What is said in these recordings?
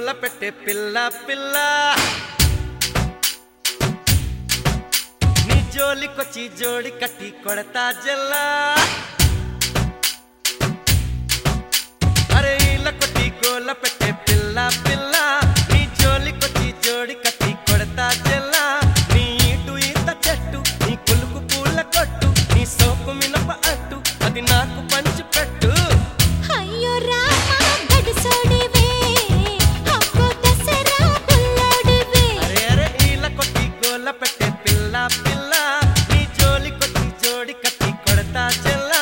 గోల పెట్టే పిల్ల పిల్ల నీ జోలికొచ్చి జోడి కట్టి కొడతా జల్లా అరే ఇలా కొట్టి గోల పెట్టే పిల్ల పిల్ల నీ జోలికొచ్చి జోడి కట్టి కొడతా జల్లా నీ ఇటు ఈత చెట్టు నీ కులుకు పూల కొట్టు నీ సోకు మినప అట్టు అది నాకు పంచి పెట్టు అయ్యో రామా గడిసోడివే అబ్బో దసరా పుల్లోడివే అరే అరే ఇలా కొట్టి గోల పెట్టే పిల్ల పిల్ల నీ జోలికొచ్చి జోడి కట్టి కొడతా జల్లా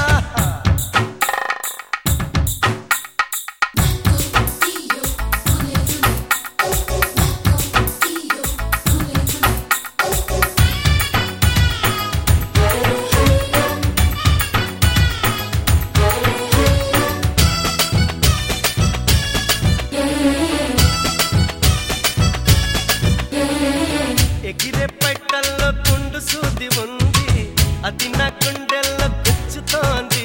ఎగిరే పైటల్లో గుండు సూది ఉంది అది నా గుండెల్లో గుచ్చుతోంది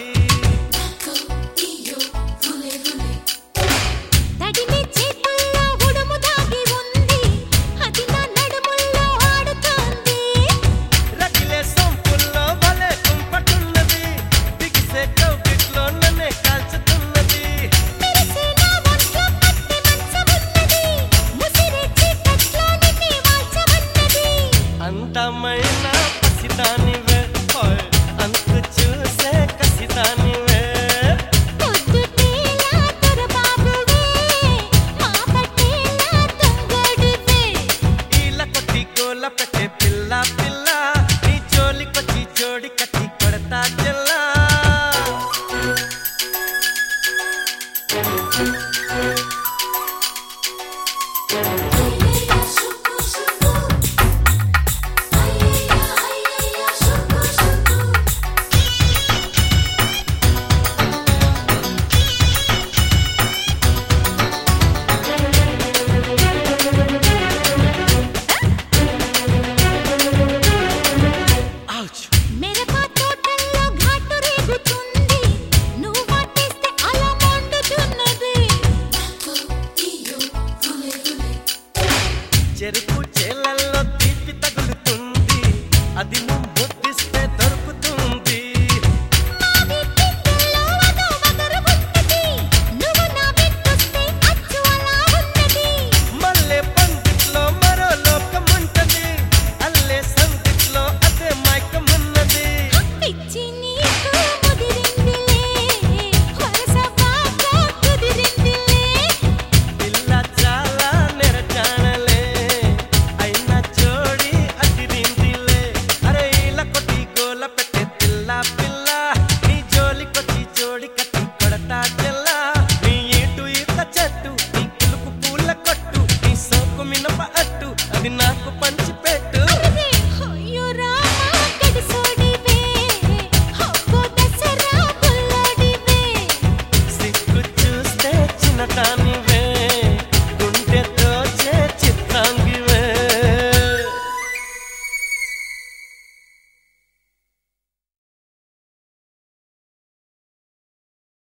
తడిమి చేతుల్లో ఉడుము దాగి ఉంది అది నా నడుముల్లో ఆడుతోంది రగిలే సొంపుల్లో భలే కుంపటున్నది బిగిసే కౌగిట్లో నన్నే కాల్చుతున్నది మెరిసే నా ఒంట్లో మట్టి మంచమున్నది ముసిరే చీకట్లో నిన్నే వాల్చమన్నది అందమైన పసిదానివే హాయ్ అంతు చూసే కసిదానివే పొద్దుటేలా దొరబాబువే మా పట్టేలా దొంగడివే ఇలా కొట్టి గోల పెట్టే పిల్ల పిల్ల నీ జోలికొచ్చి జోడి కట్టి కొడతా జల్లా ఔచ్ మిరప తోటల్లో ఘాటు రేగుతుంది నువ్వు వాటేస్తే అలా మండుతున్నది చెరుకు చేలల్లో తీపి తగులుతుంది అది నువ్వు ముద్దిస్తే దొరుకుతుంది మావి పిందెల్లో అదో వగరుగున్నది నువ్వు నా వెంటొస్తే అచ్చు అలా ఉన్నది మల్లె పందిట్లో మరో లోకముంటది అల్లే సందిట్లో అదే మైకమున్నది పిచ్చి నీకు ముదిరిందిలే వరస బాగా కుదిరిందిలే పిల్ల చాలా నెరచానలే అయినా జోడి అదిరిందిలే అరే ఇలా కొట్టి గోల పెట్టే పిల్ల పిల్ల నీ జోలికొచ్చి జోడి కట్టి కొడతా జల్లా నీ ఇటు ఈత చెట్టు నీ కులుకు పూల కొట్టు నీ సోకు మినప అట్టు అది నాకు పండు